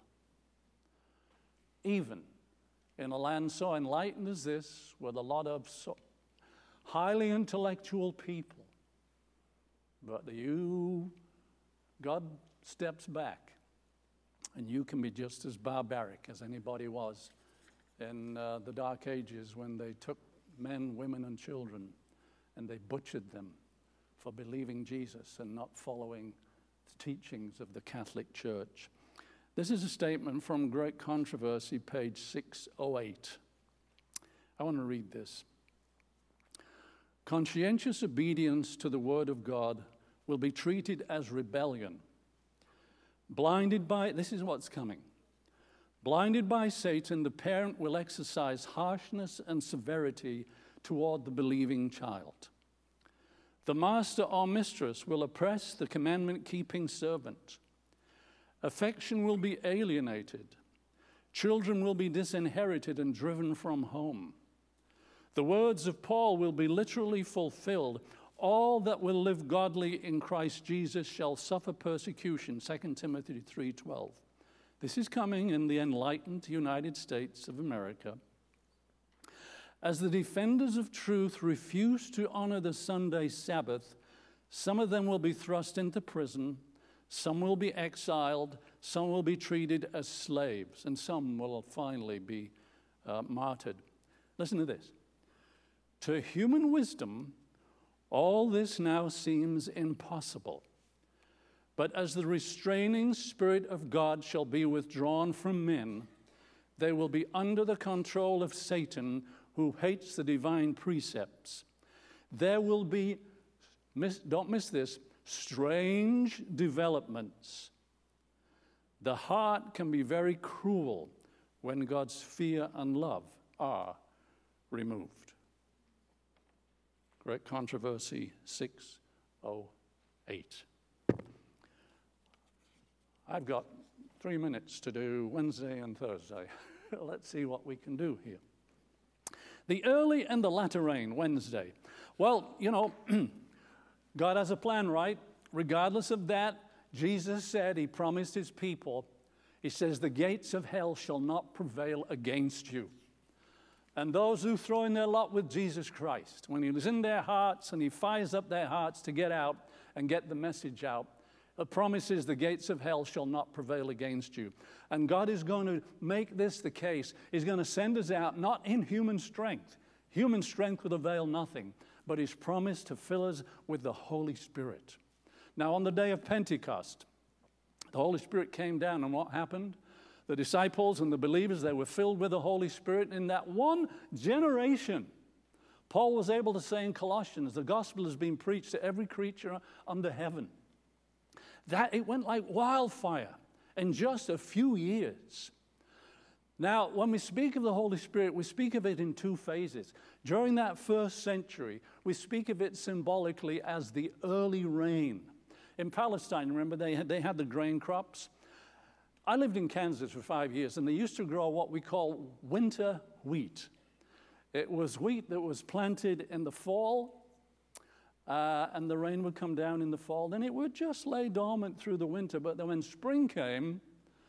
Even in a land so enlightened as this, with a lot of so highly intellectual people, but you, God steps back, and you can be just as barbaric as anybody was in uh, the Dark Ages when they took men, women, and children and they butchered them for believing Jesus and not following the teachings of the Catholic Church. This is a statement from Great Controversy, page six oh eight. I want to read this. Conscientious obedience to the Word of God will be treated as rebellion. Blinded by, this is what's coming. Blinded by Satan, the parent will exercise harshness and severity toward the believing child. The master or mistress will oppress the commandment-keeping servant. Affection will be alienated. Children will be disinherited and driven from home. The words of Paul will be literally fulfilled. All that will live godly in Christ Jesus shall suffer persecution, Second Timothy three twelve. This is coming in the enlightened United States of America. As the defenders of truth refuse to honor the Sunday Sabbath, some of them will be thrust into prison, some will be exiled, some will be treated as slaves, and some will finally be uh, martyred. Listen to this. To human wisdom, all this now seems impossible. But as the restraining Spirit of God shall be withdrawn from men, they will be under the control of Satan, who hates the divine precepts. There will be, miss, don't miss this, strange developments. The heart can be very cruel when God's fear and love are removed. Great Controversy six oh eight. I've got three minutes to do Wednesday and Thursday. Let's see what we can do here. The early and the latter rain, Wednesday. Well, you know, God has a plan, right? Regardless of that, Jesus said, he promised his people, he says, the gates of hell shall not prevail against you. And those who throw in their lot with Jesus Christ, when he was in their hearts and he fires up their hearts to get out and get the message out, the promise is the gates of hell shall not prevail against you. And God is going to make this the case. He's going to send us out, not in human strength. Human strength would avail nothing, but he's promised to fill us with the Holy Spirit. Now, on the day of Pentecost, the Holy Spirit came down, and what happened? The disciples and the believers, they were filled with the Holy Spirit in that one generation. Paul was able to say in Colossians, the gospel has been preached to every creature under heaven. That it went like wildfire in just a few years. Now, when we speak of the Holy Spirit, we speak of it in two phases. During that first century, we speak of it symbolically as the early rain. In Palestine, remember, they had, they had the grain crops. I lived in Kansas for five years, and they used to grow what we call winter wheat. It was wheat that was planted in the fall, uh, and the rain would come down in the fall. Then it would just lay dormant through the winter, but then when spring came,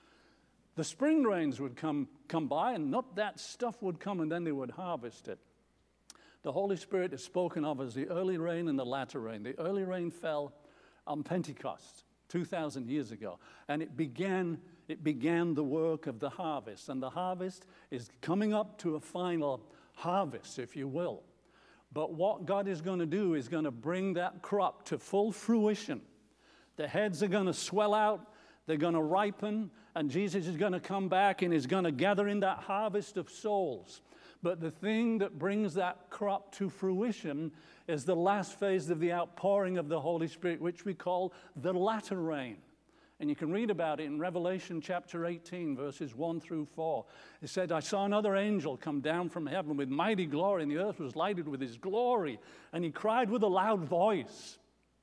the spring rains would come, come by, and up that stuff would come, and then they would harvest it. The Holy Spirit is spoken of as the early rain and the latter rain. The early rain fell on Pentecost two thousand years ago, and it began it began the work of the harvest, and the harvest is coming up to a final harvest, if you will. But what God is going to do is going to bring that crop to full fruition. The heads are going to swell out, they're going to ripen, and Jesus is going to come back and is going to gather in that harvest of souls. But the thing that brings that crop to fruition is the last phase of the outpouring of the Holy Spirit, which we call the latter rain. And you can read about it in Revelation chapter eighteen, verses one through four. It said, I saw another angel come down from heaven with mighty glory, and the earth was lighted with his glory. And he cried with a loud voice.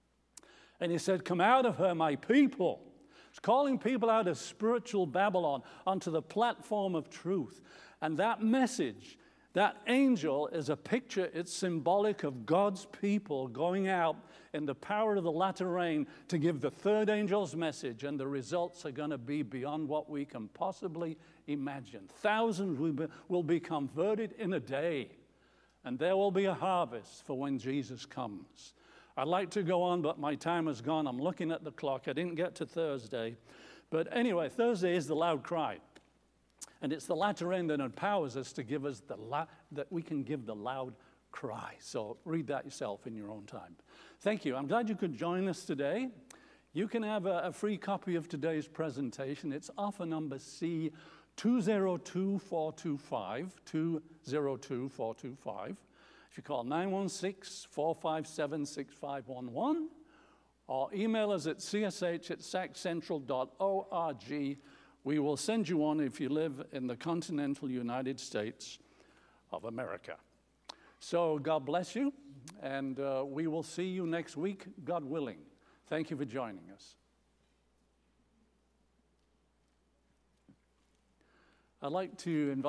And he said, come out of her, my people. It's calling people out of spiritual Babylon onto the platform of truth. And that message, that angel is a picture, it's symbolic of God's people going out in the power of the latter rain to give the third angel's message, and the results are going to be beyond what we can possibly imagine. Thousands will be, will be converted in a day, and there will be a harvest for when Jesus comes. I'd like to go on, but my time has gone. I'm looking at the clock. I didn't get to Thursday. But anyway, Thursday is the loud cry. And it's the latter rain that empowers us to give us the la- that we can give the loud cry. So read that yourself in your own time. Thank you. I'm glad you could join us today. You can have a, a free copy of today's presentation. It's offer number C two zero two four two five, two zero two four two five. If you call nine one six, four five seven, six five one one, or email us at c s h at sac central dot org. We will send you one if you live in the continental United States of America. So God bless you, and uh, we will see you next week, God willing. Thank you for joining us. I'd like to invite